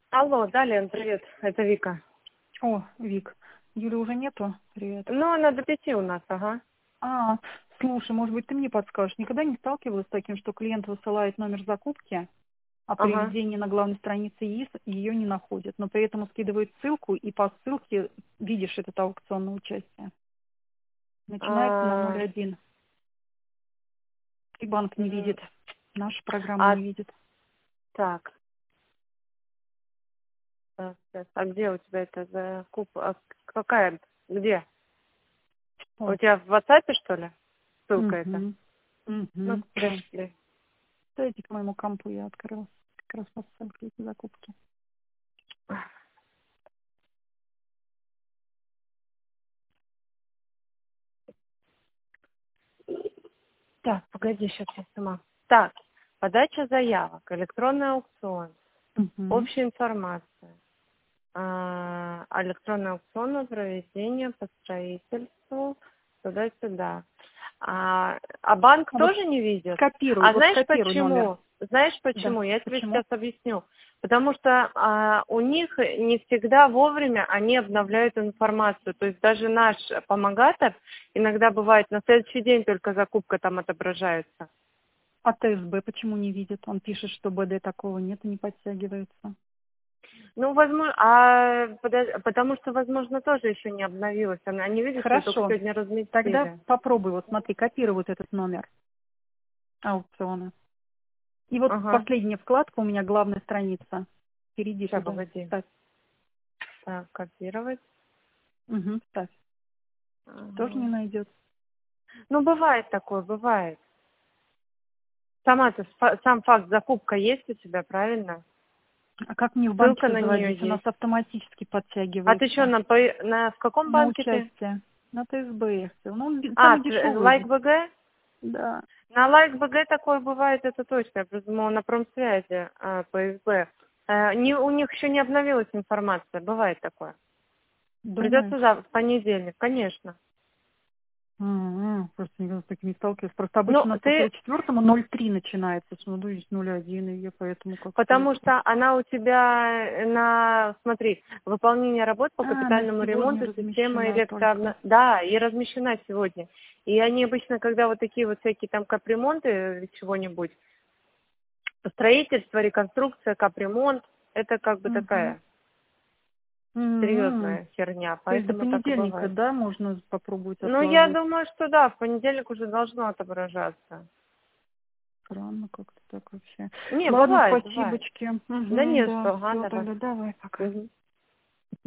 Алло, да, Лен, привет, это Вика. О, Вик, Юли уже нету? Привет. Ну, она до 5 у нас, ага. А, слушай, может быть, ты мне подскажешь. Никогда не сталкивалась с таким, что клиент высылает номер закупки, а при Ага. введении на главной странице ЕИС ее не находит, но при этом скидывает ссылку, и по ссылке видишь это аукционное участие. Начинается на А, 0,1. И банк не м, видит, наша программа а, не видит. так, так, а где у тебя это закупка? Какая? Где? У О, тебя в WhatsApp, что ли? Ссылка эта? угу, Ну, угу. пришли. Дайте к моему компу я открыла. Как раз по ссылке эти закупки. Так, погоди, сейчас я сама. Так, подача заявок, электронный аукцион, Угу. общая информация, электронный аукцион на проведение по строительству, туда-сюда. А банк А вот тоже не видит? скопируй, А вот знаешь скопируй номер. почему? Знаешь Да. почему? Я тебе Почему? сейчас объясню. Потому что у них не всегда вовремя они обновляют информацию. То есть даже наш помогатор иногда бывает на следующий день только закупка там отображается. А ТСБ почему не видит? Он пишет, что БД такого нет и не подтягивается. Ну, возможно, потому что, возможно, тоже еще не обновилась. Они видят, что только Хорошо. сегодня Тогда разместили. попробуй, вот смотри, копируй вот этот номер аукциона. И вот Ага. последняя вкладка у меня главная страница. Перейди Сейчас, туда. погоди. Ставь. Так, копировать. Угу, ставь. Тоже Ага. не найдет. Ну, бывает такое, бывает. Сам факт закупка есть у тебя, правильно? А как мне в Ссылка банке-то на нее заводить? У нас есть. автоматически А ты что, подтягивается. в каком На банке ты? участие. На ТСБ. Ну, он самый дешевый. Лайк БГ? Да. На Лайк БГ такое бывает, это точно. Я придумала на промсвязи ПСБ. У них еще не обновилась информация, бывает такое. Придется Думаешь? в понедельник, конечно. Просто никогда с таким не сталкиваюсь. Просто обычно Ну, у нас по ты 4-му 0,3 начинается. Смотрю, здесь 0,1, и я поэтому как-то Потому это... что она у тебя смотри, выполнение работ по Она капитальному сегодня ремонту системы размещена только. Да, и размещена сегодня. И они обычно, когда вот такие вот всякие там капремонты чего-нибудь, строительство, реконструкция, капремонт, это как бы Угу. такая М. серьезная херня, То есть до поэтому так и понедельника, бывает. да, можно попробовать Ну, я отложить? думаю, что да, в понедельник уже должно отображаться. Странно как-то так вообще. Не, Ладно, бывает, бывает. спасибочки. Да Угу, не за да, что, ага, все, давай. тогда давай, пока. Мгм.